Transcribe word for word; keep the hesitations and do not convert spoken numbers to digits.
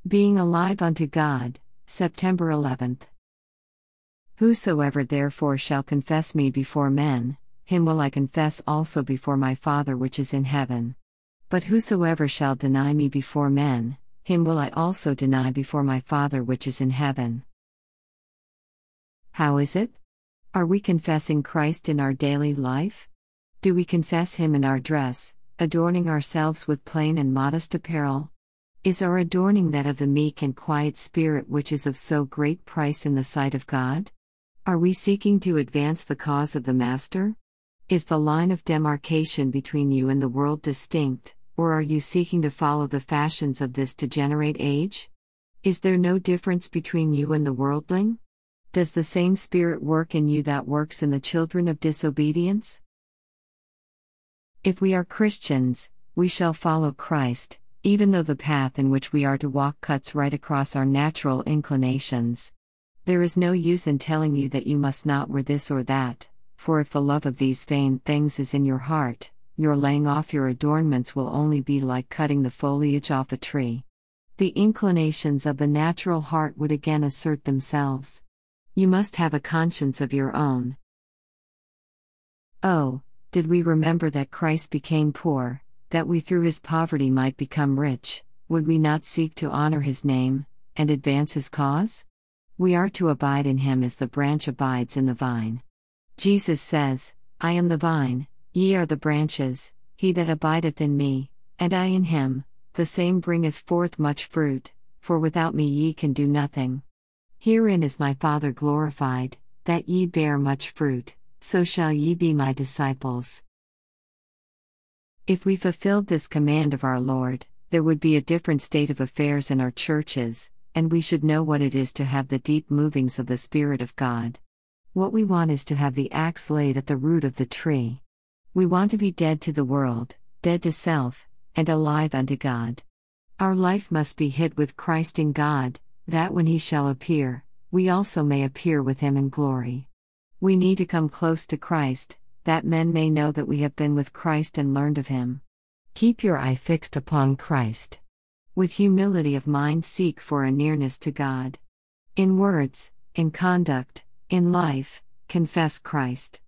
Being alive unto God, September eleventh. Whosoever therefore shall confess me before men, him will I confess also before my Father which is in heaven. But whosoever shall deny me before men, him will I also deny before my Father which is in heaven. How is it? Are we confessing Christ in our daily life? Do we confess Him in our dress, adorning ourselves with plain and modest apparel? Is our adorning that of the meek and quiet spirit which is of so great price in the sight of God? Are we seeking to advance the cause of the Master? Is the line of demarcation between you and the world distinct, or are you seeking to follow the fashions of this degenerate age? Is there no difference between you and the worldling? Does the same Spirit work in you that works in the children of disobedience? If we are Christians, we shall follow Christ, even though the path in which we are to walk cuts right across our natural inclinations. There is no use in telling you that you must not wear this or that, for if the love of these vain things is in your heart, your laying off your adornments will only be like cutting the foliage off a tree. The inclinations of the natural heart would again assert themselves. You must have a conscience of your own. Oh, did we remember that Christ became poor, that we through His poverty might become rich, would we not seek to honor His name, and advance His cause? We are to abide in Him as the branch abides in the vine. Jesus says, I am the vine, ye are the branches, he that abideth in me, and I in him, the same bringeth forth much fruit, for without me ye can do nothing. Herein is my Father glorified, that ye bear much fruit, so shall ye be my disciples. If we fulfilled this command of our Lord, there would be a different state of affairs in our churches, and we should know what it is to have the deep movings of the Spirit of God. What we want is to have the axe laid at the root of the tree. We want to be dead to the world, dead to self, and alive unto God. Our life must be hid with Christ in God, that when He shall appear, we also may appear with Him in glory. We need to come close to Christ, that men may know that we have been with Christ and learned of Him. Keep your eye fixed upon Christ. With humility of mind seek for a nearness to God. In words, in conduct, in life, confess Christ.